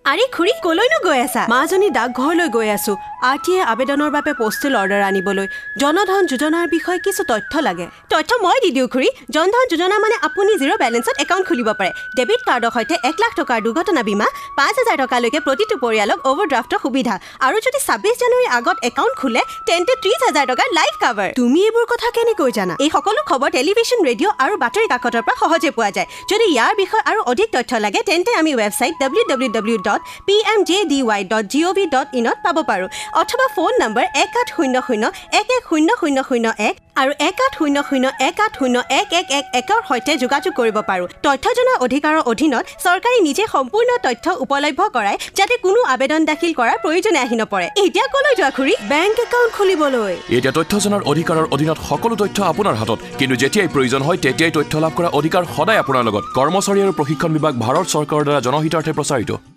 আৰে খুৰী কলৈনো গৈ আছা? মাজনী ডাকঘৰলৈ গৈ আছো। RTA আবেদনৰ বাবে পোষ্টেল অৰ্ডাৰ আনিবলৈ। জনধন যোজনাৰ বিষয়ে কিছু তথ্য লাগে। তথ্য মই দি দিওঁ খুৰী। জনধন যোজনা মানে আপুনি জিৰ' বেলেঞ্চত একাউণ্ট খুলিব পাৰে। ডেবিট কাৰ্ডৰ সৈতে 1 লাখ টকাৰ দুৰ্ঘটনা বীমা, 5,000 টকালৈকে প্ৰতিটো পৰিয়ালক অভাৰড্ৰাফ্টৰ সুবিধা। আৰু যদি 26 জানুৱাৰীৰ আগত একাউণ্ট খোলে তেন্তে 30,000 টকাৰ লাইফ কাভাৰ। তুমি এইবোৰ কথা কেনেকৈ জানা? এই সকলো খবৰ টেলিভিছন, ৰেডিঅ' আৰু বাতৰি কাকতৰ পৰা সহজে পোৱা যায়। যদি ইয়াৰ বিষয়ে আৰু অধিক তথ্য লাগে তেন্তে আমি ৱেবছাইট www.pmjdy.gov.in ত পাব পাৰোঁ অথবা ফোন নম্বৰ 1800-110001 আৰু 1800-180111 সৈতে যোগাযোগ কৰিব পাৰোঁ। তথ্য জনাৰ অধিকাৰৰ অধীনত চৰকাৰে নিজে সম্পূৰ্ণ তথ্য উপলব্ধ কৰায় যাতে কোনো আবেদন দাখিল কৰাৰ প্ৰয়োজন আহি নপৰে। এতিয়া কলৈ যোৱা খুৰী? বেংক একাউণ্ট খুলিবলৈ। এতিয়া তথ্য জনাৰ অধিকাৰৰ অধীনত সকলো তথ্য আপোনাৰ হাতত, কিন্তু যেতিয়াই প্ৰয়োজন হয় তেতিয়াই তথ্য লাভ কৰাৰ অধিকাৰ সদায় আপোনাৰ লগত। কৰ্মচাৰী আৰু প্ৰশিক্ষণ বিভাগ, ভাৰত চৰকাৰৰ দ্বাৰা জনহিতাৰ্থে প্ৰচাৰিত।